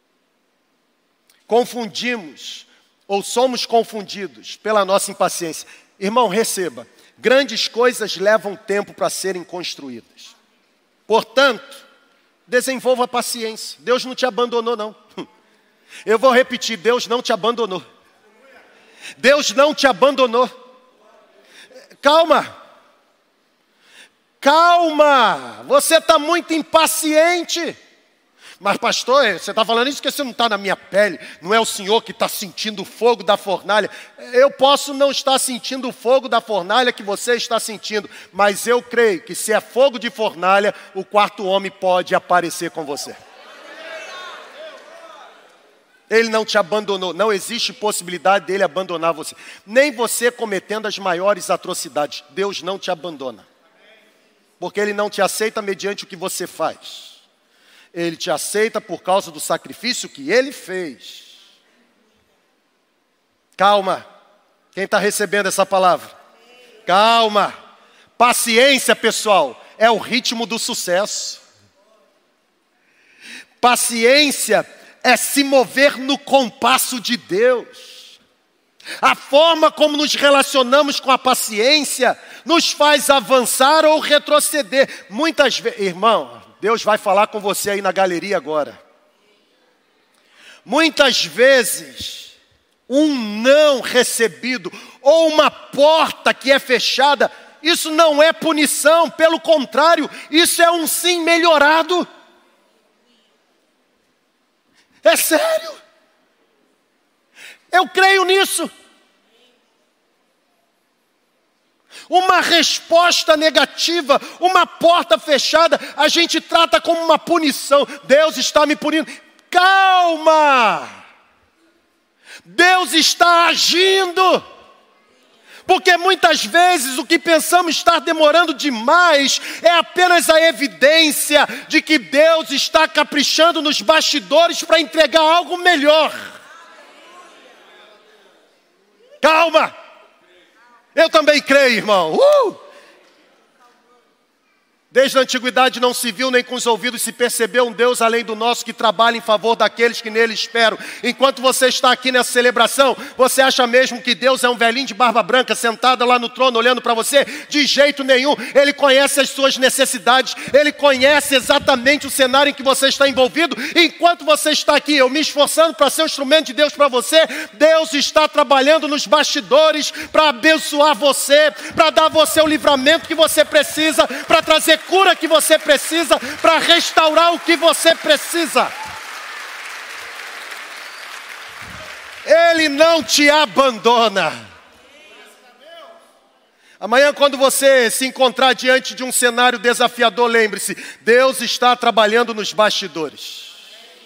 A: confundimos ou somos confundidos pela nossa impaciência. Irmão, receba, grandes coisas levam tempo para serem construídas. Portanto, desenvolva a paciência. Deus não te abandonou, não. Eu vou repetir, Deus não te abandonou. Deus não te abandonou. Calma. Calma. Você está muito impaciente. Mas pastor, você está falando isso porque você não está na minha pele. Não é o Senhor que está sentindo o fogo da fornalha. Eu posso não estar sentindo o fogo da fornalha que você está sentindo. Mas eu creio que se é fogo de fornalha, o quarto homem pode aparecer com você. Ele não te abandonou. Não existe possibilidade dele abandonar você. Nem você cometendo as maiores atrocidades. Deus não te abandona. Porque Ele não te aceita mediante o que você faz. Ele te aceita por causa do sacrifício que Ele fez. Calma. Quem está recebendo essa palavra? Calma. Paciência, pessoal, é o ritmo do sucesso. Paciência é se mover no compasso de Deus. A forma como nos relacionamos com a paciência nos faz avançar ou retroceder. Muitas vezes, irmão, Deus vai falar com você aí na galeria agora. Muitas vezes, um não recebido ou uma porta que é fechada, isso não é punição, pelo contrário, isso é um sim melhorado. É sério. Eu creio nisso. Uma resposta negativa, uma porta fechada, a gente trata como uma punição. Deus está me punindo. Calma! Deus está agindo. Porque muitas vezes o que pensamos estar demorando demais é apenas a evidência de que Deus está caprichando nos bastidores para entregar algo melhor. Calma! Eu também creio, irmão. Uh! Desde a antiguidade não se viu nem com os ouvidos se percebeu um Deus além do nosso que trabalha em favor daqueles que nele esperam. Enquanto você está aqui nessa celebração, você acha mesmo que Deus é um velhinho de barba branca sentado lá no trono olhando para você? De jeito nenhum. Ele conhece as suas necessidades. Ele conhece exatamente o cenário em que você está envolvido. Enquanto você está aqui, eu me esforçando para ser um instrumento de Deus para você, Deus está trabalhando nos bastidores para abençoar você, para dar a você o livramento que você precisa, para trazer cura que você precisa, para restaurar o que você precisa. Ele não te abandona. Amanhã, quando você se encontrar diante de um cenário desafiador, lembre-se, Deus está trabalhando nos bastidores.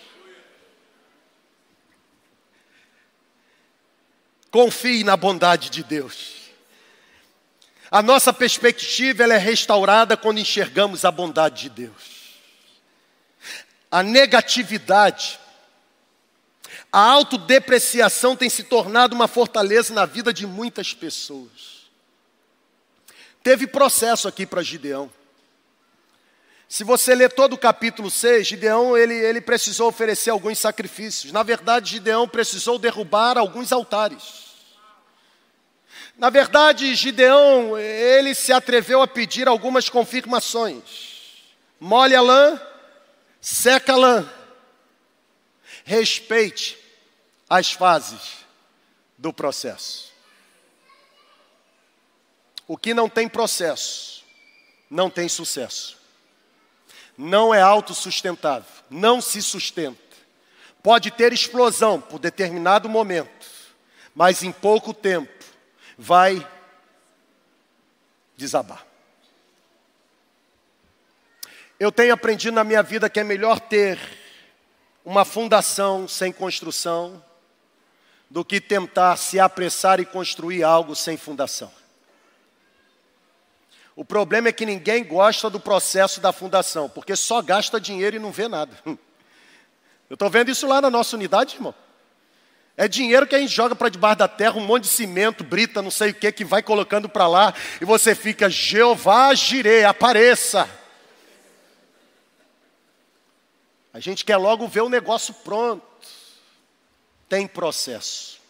A: Confie na bondade de Deus. A nossa perspectiva ela é restaurada quando enxergamos a bondade de Deus. A negatividade, a autodepreciação tem se tornado uma fortaleza na vida de muitas pessoas. Teve processo aqui para Gideão. Se você ler todo o capítulo seis, Gideão ele, ele precisou oferecer alguns sacrifícios. Na verdade, Gideão precisou derrubar alguns altares. Na verdade, Gideão, ele se atreveu a pedir algumas confirmações. Molhe a lã, seca a lã. Respeite as fases do processo. O que não tem processo, não tem sucesso. Não é autossustentável, não se sustenta. Pode ter explosão por determinado momento, mas em pouco tempo, vai desabar. Eu tenho aprendido na minha vida que é melhor ter uma fundação sem construção do que tentar se apressar e construir algo sem fundação. O problema é que ninguém gosta do processo da fundação, porque só gasta dinheiro e não vê nada. Eu estou vendo isso lá na nossa unidade, irmão. É dinheiro que a gente joga para debaixo da terra, um monte de cimento, brita, não sei o que, que vai colocando para lá, e você fica, Jeová Jirê, apareça. A gente quer logo ver o negócio pronto. Tem processo.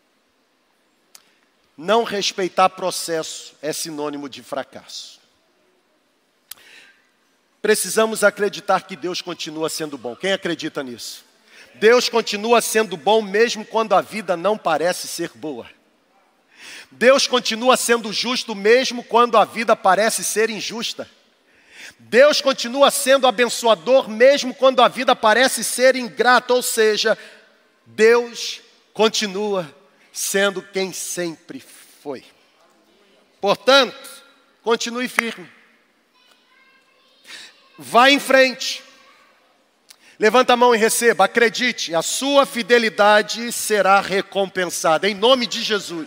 A: Não respeitar processo é sinônimo de fracasso. Precisamos acreditar que Deus continua sendo bom. Quem acredita nisso? Deus continua sendo bom mesmo quando a vida não parece ser boa. Deus continua sendo justo mesmo quando a vida parece ser injusta. Deus continua sendo abençoador mesmo quando a vida parece ser ingrata. Ou seja, Deus continua sendo quem sempre foi. Portanto, continue firme. Vá em frente. Levanta a mão e receba, acredite, a sua fidelidade será recompensada, em nome de Jesus.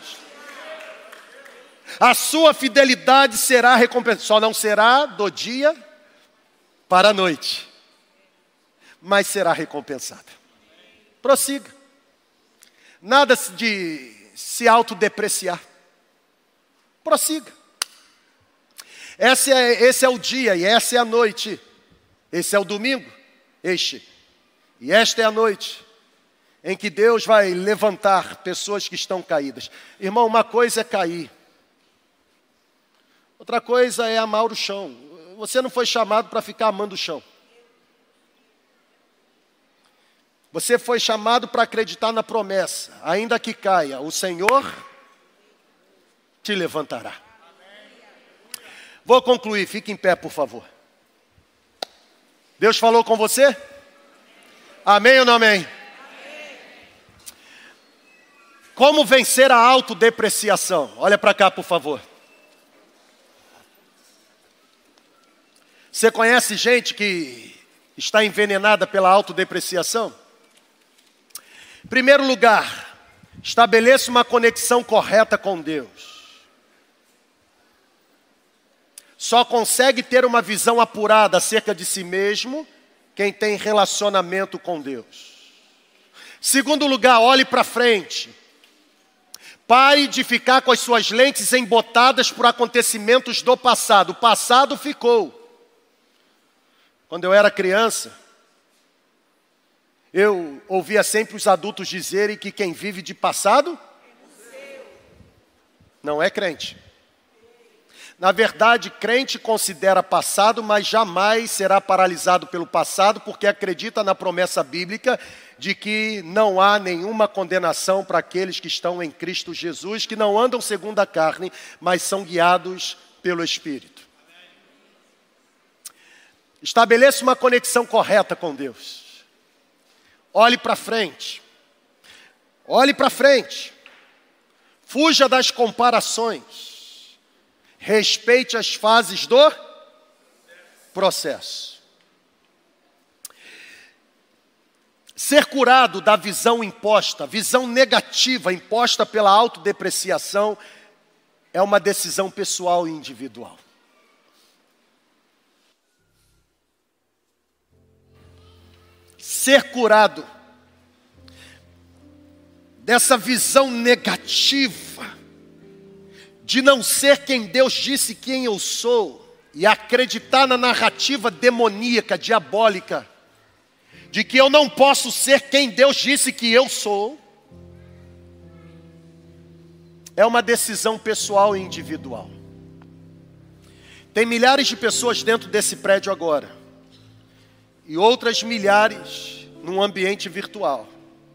A: A sua fidelidade será recompensada, só não será do dia para a noite, mas será recompensada. Prossiga. Nada de se autodepreciar. Prossiga. Esse é, esse é o dia e essa é a noite. Esse é o domingo. Este. E esta é a noite em que Deus vai levantar pessoas que estão caídas. Irmão, uma coisa é cair. Outra coisa é amar o chão. Você não foi chamado para ficar amando o chão. Você foi chamado para acreditar na promessa. Ainda que caia, o Senhor te levantará. Vou concluir, fique em pé, por favor. Deus falou com você? Amém ou não amém? Amém. Como vencer a autodepreciação? Olha para cá, por favor. Você conhece gente que está envenenada pela autodepreciação? Em primeiro lugar, estabeleça uma conexão correta com Deus. Só consegue ter uma visão apurada acerca de si mesmo quem tem relacionamento com Deus. Segundo lugar, olhe para frente. Pare de ficar com as suas lentes embotadas por acontecimentos do passado. O passado ficou. Quando eu era criança, eu ouvia sempre os adultos dizerem que quem vive de passado não é crente. Na verdade, crente considera passado, mas jamais será paralisado pelo passado, porque acredita na promessa bíblica de que não há nenhuma condenação para aqueles que estão em Cristo Jesus, que não andam segundo a carne, mas são guiados pelo Espírito. Estabeleça uma conexão correta com Deus. Olhe para frente. Olhe para frente. Fuja das comparações. Respeite as fases do processo. Ser curado da visão imposta, visão negativa imposta pela autodepreciação, é uma decisão pessoal e individual. Ser curado dessa visão negativa de não ser quem Deus disse quem eu sou, e acreditar na narrativa demoníaca, diabólica, de que eu não posso ser quem Deus disse que eu sou, é uma decisão pessoal e individual. Tem milhares de pessoas dentro desse prédio agora, e outras milhares num ambiente virtual.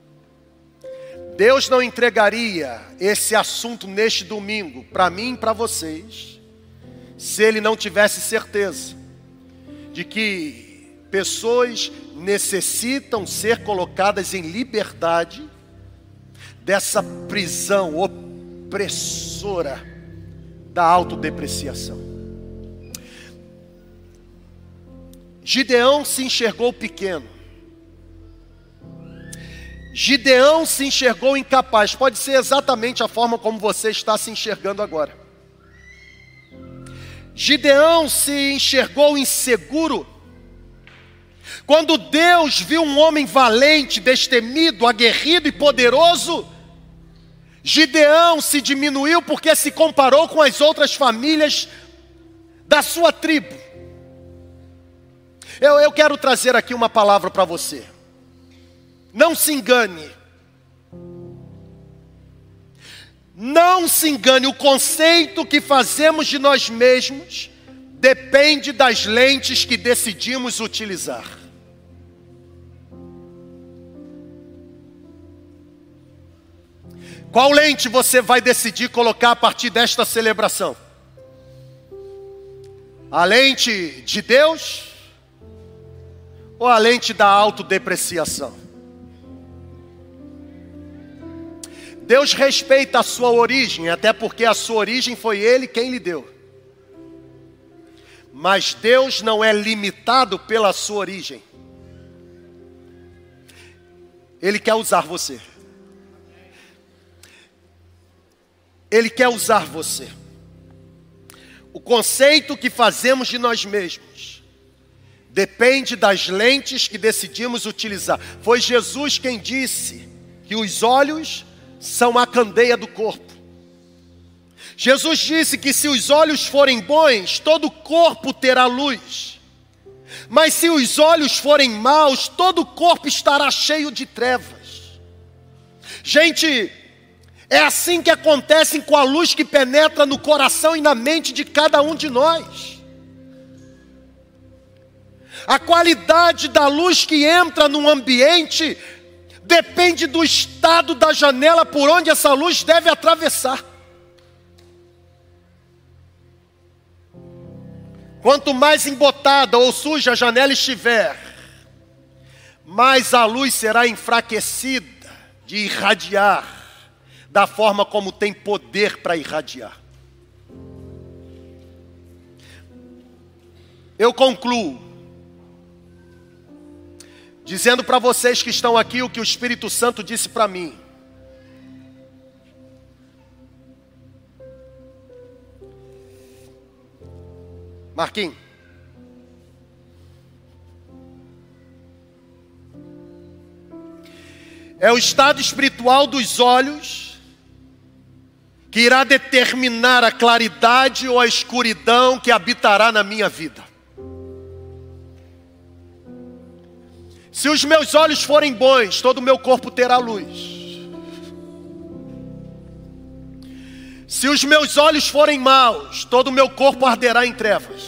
A: Deus não entregaria esse assunto neste domingo para mim e para vocês, se Ele não tivesse certeza de que pessoas necessitam ser colocadas em liberdade dessa prisão opressora da autodepreciação. Gideão se enxergou pequeno. Gideão se enxergou incapaz. Pode ser exatamente a forma como você está se enxergando agora. Gideão se enxergou inseguro. Quando Deus viu um homem valente, destemido, aguerrido e poderoso, Gideão se diminuiu porque se comparou com as outras famílias da sua tribo. Eu, eu quero trazer aqui uma palavra para você. Não se engane. Não se engane. O conceito que fazemos de nós mesmos depende das lentes que decidimos utilizar. Qual lente você vai decidir colocar a partir desta celebração? A lente de Deus ou a lente da autodepreciação? Deus respeita a sua origem, até porque a sua origem foi Ele quem lhe deu. Mas Deus não é limitado pela sua origem. Ele quer usar você. Ele quer usar você. O conceito que fazemos de nós mesmos depende das lentes que decidimos utilizar. Foi Jesus quem disse que os olhos são a candeia do corpo. Jesus disse que se os olhos forem bons, todo o corpo terá luz. Mas se os olhos forem maus, todo o corpo estará cheio de trevas. Gente, é assim que acontece com a luz que penetra no coração e na mente de cada um de nós. A qualidade da luz que entra num ambiente depende do estado da janela por onde essa luz deve atravessar. Quanto mais embotada ou suja a janela estiver, mais a luz será enfraquecida de irradiar da forma como tem poder para irradiar. eu concluo dizendo para vocês que estão aqui o que o Espírito Santo disse para mim. Marquinhos. É o estado espiritual dos olhos que irá determinar a claridade ou a escuridão que habitará na minha vida. Se os meus olhos forem bons, todo o meu corpo terá luz. Se os meus olhos forem maus, todo o meu corpo arderá em trevas.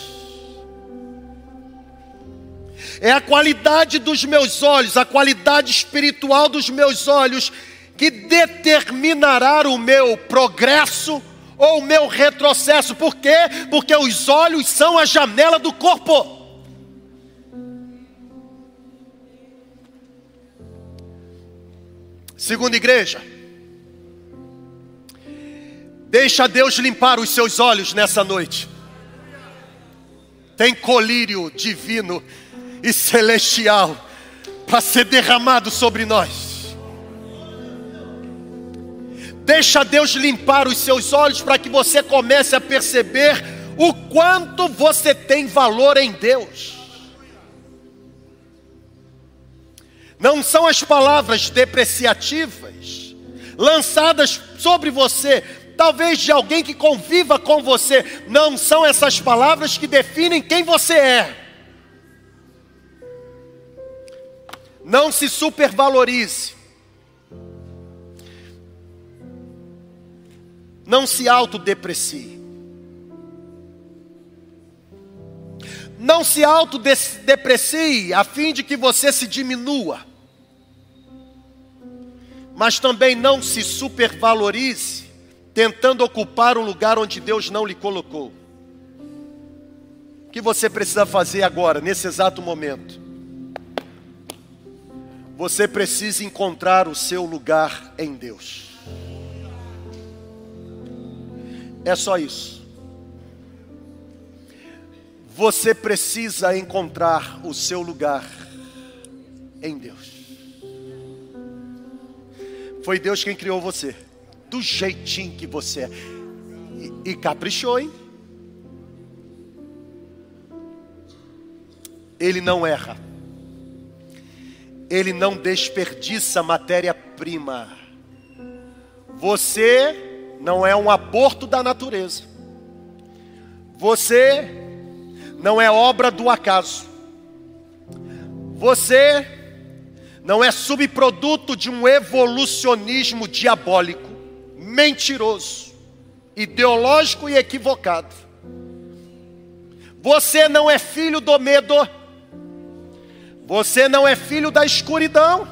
A: É a qualidade dos meus olhos, a qualidade espiritual dos meus olhos, que determinará o meu progresso ou o meu retrocesso. Por quê? Porque os olhos são a janela do corpo. Segunda igreja, deixa Deus limpar os seus olhos nessa noite. Tem colírio divino e celestial para ser derramado sobre nós. Deixa Deus limpar os seus olhos para que você comece a perceber o quanto você tem valor em Deus. Não são as palavras depreciativas lançadas sobre você, talvez de alguém que conviva com você. Não são essas palavras que definem quem você é. Não se supervalorize. Não se autodeprecie. Não se autodeprecie a fim de que você se diminua. Mas também não se supervalorize tentando ocupar um lugar onde Deus não lhe colocou. O que você precisa fazer agora, nesse exato momento? Você precisa encontrar o seu lugar em Deus. É só isso. Você precisa encontrar o seu lugar em Deus. Foi Deus quem criou você, do jeitinho que você é. E, e caprichou, hein? Ele não erra. Ele não desperdiça matéria-prima. Você não é um aborto da natureza. Você não é obra do acaso. Você não é subproduto de um evolucionismo diabólico, mentiroso, ideológico e equivocado. Você não é filho do medo. Você não é filho da escuridão.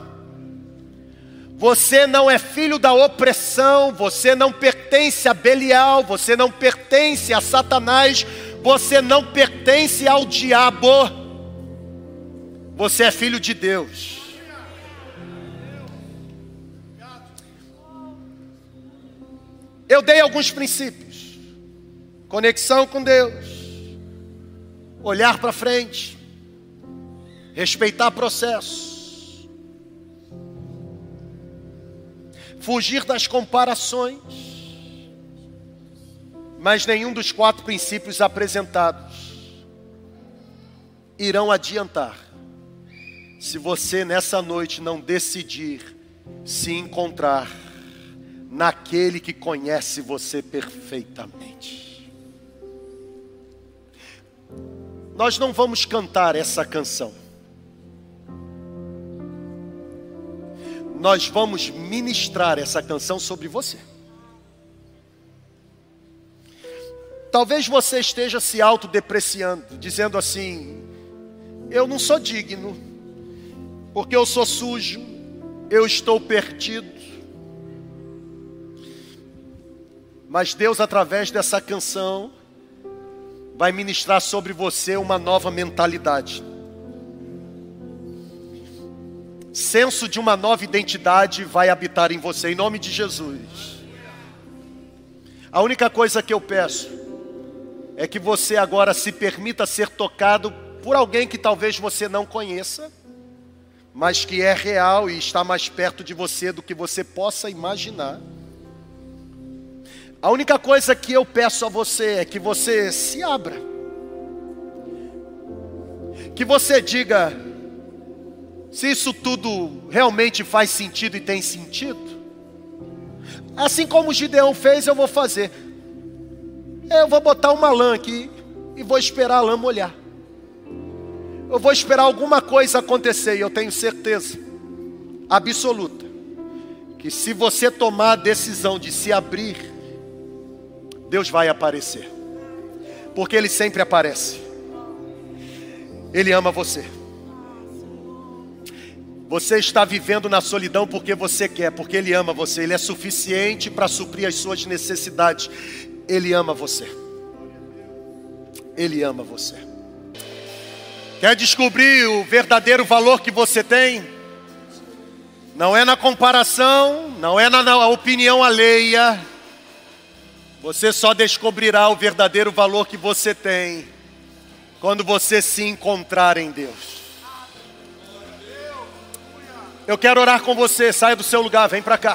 A: Você não é filho da opressão. Você não pertence a Belial. Você não pertence a Satanás. Você não pertence ao diabo. Você é filho de Deus. Eu dei alguns princípios. Conexão com Deus. Olhar para frente. Respeitar processos. Fugir das comparações. Mas nenhum dos quatro princípios apresentados irão adiantar se você nessa noite não decidir se encontrar naquele que conhece você perfeitamente. Nós não vamos cantar essa canção. Nós vamos ministrar essa canção sobre você. Talvez você esteja se autodepreciando, dizendo assim: eu não sou digno, porque eu sou sujo, eu estou perdido. Mas Deus, através dessa canção, vai ministrar sobre você uma nova mentalidade. Senso de uma nova identidade vai habitar em você, em nome de Jesus. A única coisa que eu peço é que você agora se permita ser tocado por alguém que talvez você não conheça, mas que é real e está mais perto de você do que você possa imaginar. A única coisa que eu peço a você é que você se abra. Que você diga se isso tudo realmente faz sentido e tem sentido. Assim como o Gideão fez, eu vou fazer. Eu vou botar uma lã aqui e vou esperar a lã molhar. Eu vou esperar alguma coisa acontecer e eu tenho certeza absoluta que se você tomar a decisão de se abrir, Deus vai aparecer. Porque Ele sempre aparece. Ele ama você. Você está vivendo na solidão porque você quer, porque Ele ama você. Ele é suficiente para suprir as suas necessidades. Ele ama você. Ele ama você. Quer descobrir o verdadeiro valor que você tem? Não é na comparação, não é na, na opinião alheia. Você só descobrirá o verdadeiro valor que você tem quando você se encontrar em Deus. Eu quero orar com você, saia do seu lugar, vem para cá.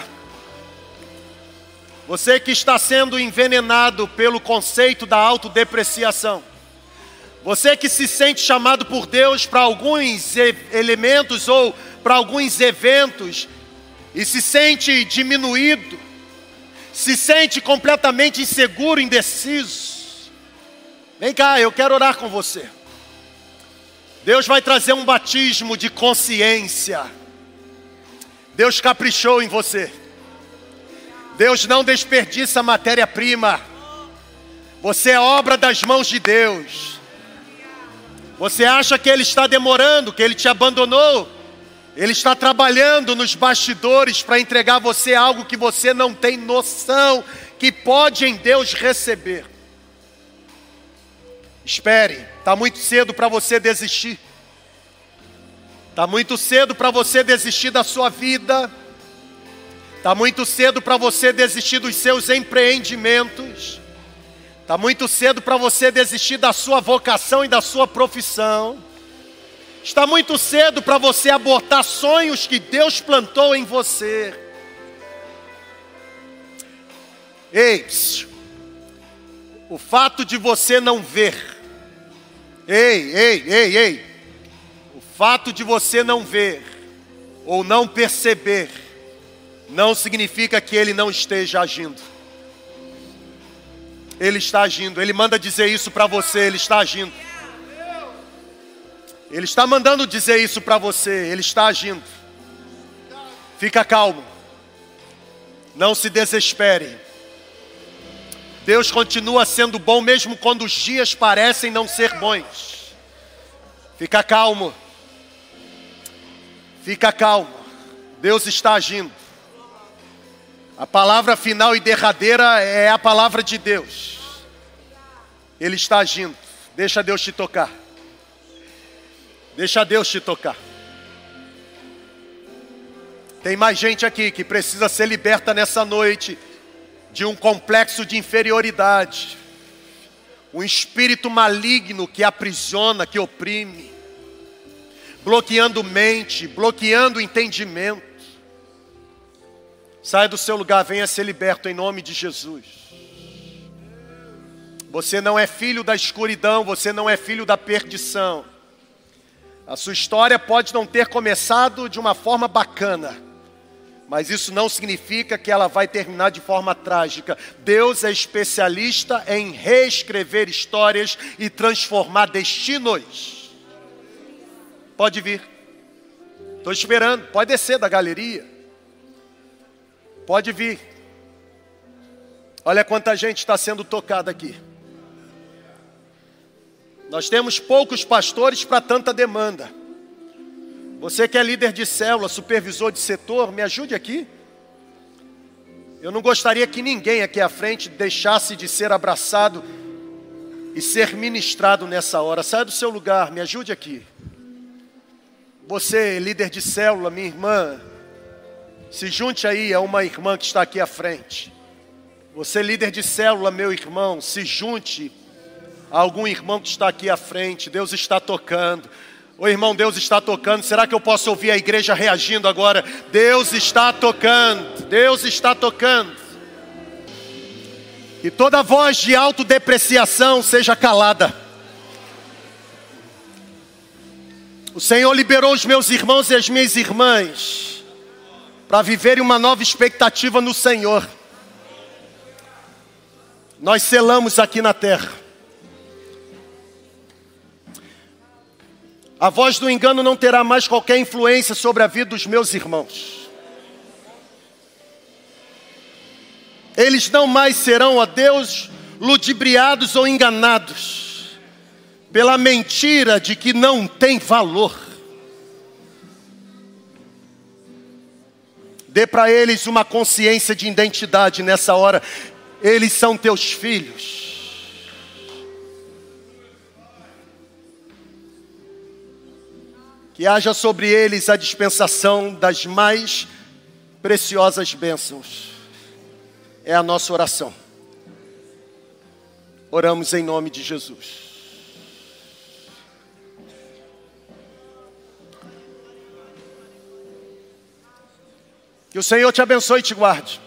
A: Você que está sendo envenenado pelo conceito da autodepreciação. Você que se sente chamado por Deus para alguns elementos ou para alguns eventos e se sente diminuído, se sente completamente inseguro, indeciso. Vem cá, eu quero orar com você. Deus vai trazer um batismo de consciência. Deus caprichou em você. Deus não desperdiça matéria-prima. Você é obra das mãos de Deus. Você acha que Ele está demorando, que Ele te abandonou? Ele está trabalhando nos bastidores para entregar a você algo que você não tem noção que pode em Deus receber. Espere, está muito cedo para você desistir. Está muito cedo para você desistir da sua vida. Está muito cedo para você desistir dos seus empreendimentos. Está muito cedo para você desistir da sua vocação e da sua profissão. Está muito cedo para você abortar sonhos que Deus plantou em você. Ei, o fato de você não ver. Ei, ei, ei, ei. O fato de você não ver ou não perceber não significa que Ele não esteja agindo. Ele está agindo. Ele manda dizer isso para você. Ele está agindo. Ele está mandando dizer isso para você. Ele está agindo. Fica calmo. Não se desespere. Deus continua sendo bom mesmo quando os dias parecem não ser bons. Fica calmo. Fica calmo. Deus está agindo. A palavra final e derradeira é a palavra de Deus. Ele está agindo. Deixa Deus te tocar. Deixa Deus te tocar. Tem mais gente aqui que precisa ser liberta nessa noite de um complexo de inferioridade. Um espírito maligno que aprisiona, que oprime. Bloqueando mente, bloqueando entendimento. Saia do seu lugar, venha ser liberto em nome de Jesus. Você não é filho da escuridão, você não é filho da perdição. A sua história pode não ter começado de uma forma bacana, mas isso não significa que ela vai terminar de forma trágica. Deus é especialista em reescrever histórias e transformar destinos. Pode vir. Estou esperando, pode descer da galeria. Pode vir. Olha quanta gente está sendo tocada aqui. Nós temos poucos pastores para tanta demanda. Você que é líder de célula, supervisor de setor, me ajude aqui. Eu não gostaria que ninguém aqui à frente deixasse de ser abraçado e ser ministrado nessa hora. Saia do seu lugar, me ajude aqui. Você, líder de célula, minha irmã, se junte aí a uma irmã que está aqui à frente. Você, líder de célula, meu irmão, se junte Há algum irmão que está aqui à frente, Deus está tocando. Ô irmão, Deus está tocando. Será que eu posso ouvir a igreja reagindo agora? Deus está tocando, Deus está tocando. E toda voz de autodepreciação seja calada. O Senhor liberou os meus irmãos e as minhas irmãs para viverem uma nova expectativa no Senhor. Nós selamos aqui na terra. A voz do engano não terá mais qualquer influência sobre a vida dos meus irmãos. Eles não mais serão, ó Deus, ludibriados ou enganados pela mentira de que não tem valor. Dê para eles uma consciência de identidade nessa hora. Eles são teus filhos. Que haja sobre eles a dispensação das mais preciosas bênçãos. É a nossa oração. Oramos em nome de Jesus. Que o Senhor te abençoe e te guarde.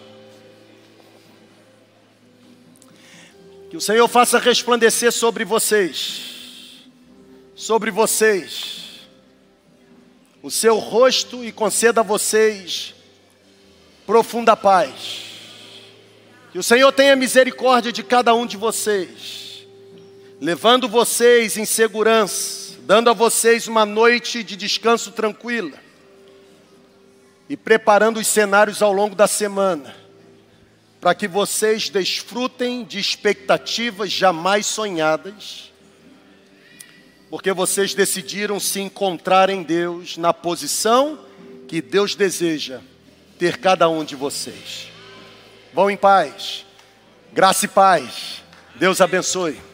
A: Que o Senhor faça resplandecer sobre vocês, sobre vocês, o seu rosto e conceda a vocês profunda paz. Que o Senhor tenha misericórdia de cada um de vocês, levando vocês em segurança, dando a vocês uma noite de descanso tranquila e preparando os cenários ao longo da semana, para que vocês desfrutem de expectativas jamais sonhadas, porque vocês decidiram se encontrar em Deus na posição que Deus deseja ter cada um de vocês. Vão em paz, graça e paz, Deus abençoe.